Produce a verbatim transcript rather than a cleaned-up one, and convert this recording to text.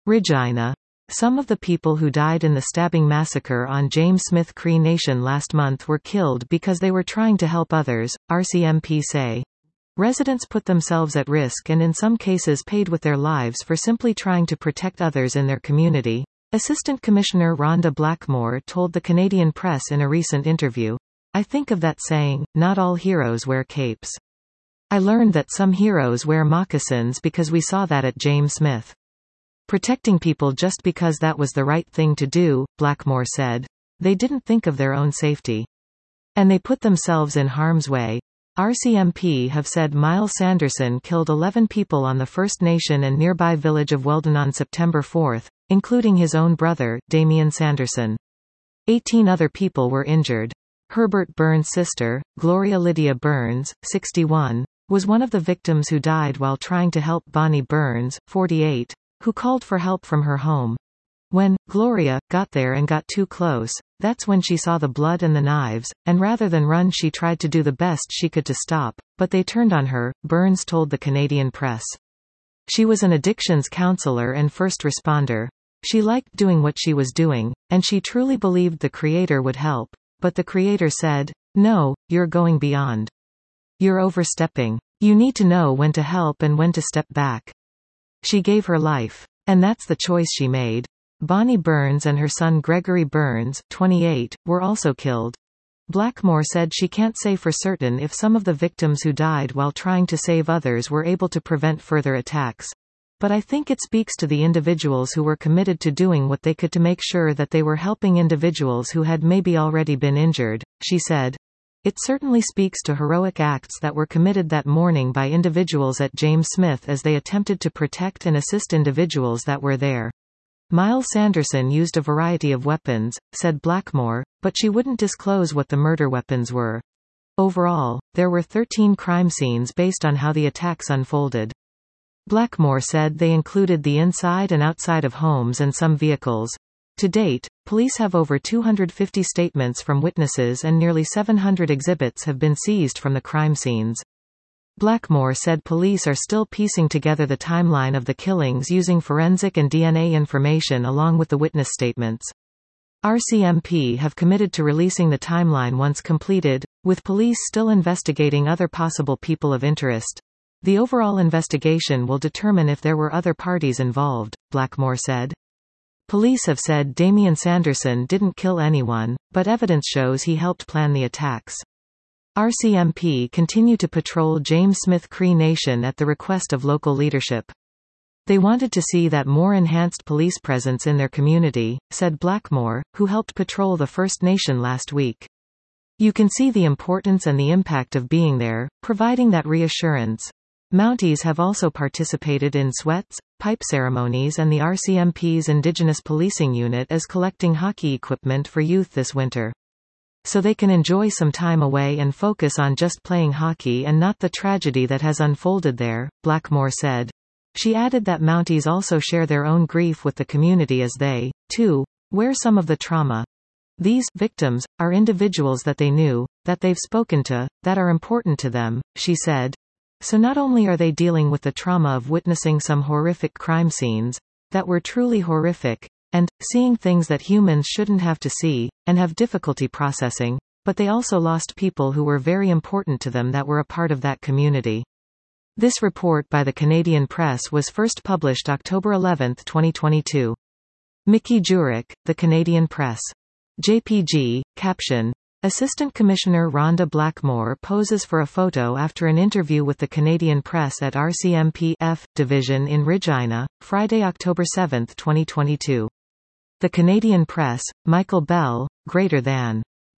Regina. Some of the people who died in the stabbing massacre on James Smith Cree Nation last month were killed because they were trying to help others, R C M P say. Residents put themselves at risk and in some cases paid with their lives for simply trying to protect others in their community. Assistant Commissioner Rhonda Blackmore told the Canadian Press in a recent interview, "I think of that saying, not all heroes wear capes. I learned that some heroes wear moccasins because we saw that at James Smith. Protecting people just because that was the right thing to do," Blackmore said. "They didn't think of their own safety. And they put themselves in harm's way." R C M P have said Miles Sanderson killed eleven people on the First Nation and nearby village of Weldon on September fourth, including his own brother, Damian Sanderson. Eighteen other people were injured. Herbert Burns' sister, Gloria Lydia Burns, sixty-one, was one of the victims who died while trying to help Bonnie Burns, forty-eight, who called for help from her home. When Gloria got there and got too close, that's when she saw the blood and the knives, and rather than run she tried to do the best she could to stop, but they turned on her, Burns told the Canadian Press. She was an addictions counselor and first responder. She liked doing what she was doing, and she truly believed the Creator would help, but the Creator said, "No, you're going beyond. You're overstepping. You need to know when to help and when to step back." She gave her life. And that's the choice she made. Bonnie Burns and her son Gregory Burns, twenty-eight, were also killed. Blackmore said she can't say for certain if some of the victims who died while trying to save others were able to prevent further attacks. But I think it speaks to the individuals who were committed to doing what they could to make sure that they were helping individuals who had maybe already been injured, she said. It certainly speaks to heroic acts that were committed that morning by individuals at James Smith as they attempted to protect and assist individuals that were there. Miles Sanderson used a variety of weapons, said Blackmore, but she wouldn't disclose what the murder weapons were. Overall, there were thirteen crime scenes based on how the attacks unfolded. Blackmore said they included the inside and outside of homes and some vehicles. To date, police have over two hundred fifty statements from witnesses and nearly seven hundred exhibits have been seized from the crime scenes. Blackmore said police are still piecing together the timeline of the killings using forensic and D N A information along with the witness statements. R C M P have committed to releasing the timeline once completed, with police still investigating other possible people of interest. The overall investigation will determine if there were other parties involved, Blackmore said. Police have said Damian Sanderson didn't kill anyone, but evidence shows he helped plan the attacks. R C M P continue to patrol James Smith Cree Nation at the request of local leadership. They wanted to see that more enhanced police presence in their community, said Blackmore, who helped patrol the First Nation last week. You can see the importance and the impact of being there, providing that reassurance. Mounties have also participated in sweats, pipe ceremonies, and the R C M P's Indigenous Policing Unit is collecting hockey equipment for youth this winter. So they can enjoy some time away and focus on just playing hockey and not the tragedy that has unfolded there, Blackmore said. She added that Mounties also share their own grief with the community as they, too, wear some of the trauma. These victims are individuals that they knew, that they've spoken to, that are important to them, she said. So not only are they dealing with the trauma of witnessing some horrific crime scenes, that were truly horrific, and seeing things that humans shouldn't have to see, and have difficulty processing, but they also lost people who were very important to them that were a part of that community. This report by the Canadian Press was first published October eleventh twenty twenty-two. Mickey Jurek, The Canadian Press. J P G, caption. Assistant Commissioner Rhonda Blackmore poses for a photo after an interview with the Canadian Press at R C M P F Division in Regina, Friday, October seventh twenty twenty-two. The Canadian Press, Michael Bell, Greater Than.